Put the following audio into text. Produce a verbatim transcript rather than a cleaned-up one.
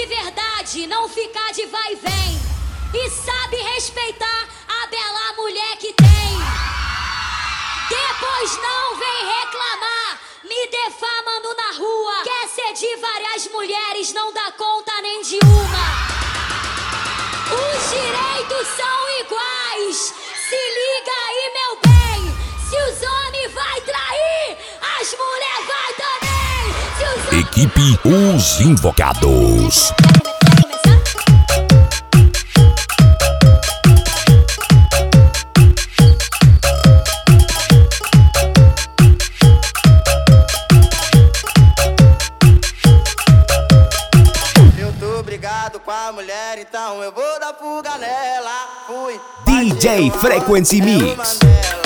de verdade, não ficar de vai e vem. E sabe respeitar a bela mulher que tem. Depois não vem reclamar, me defamando na rua. Quer ser de várias mulheres, não dá conta nem de uma. Os direitos são iguais. Se liga aí, meu bem. Se os homens vai trair, as mulheres vai também. Se os Equipe Os Invocados. Eu tô brigado com a mulher, então eu vou dar fuga nela. Fui. D J Frequency Mix.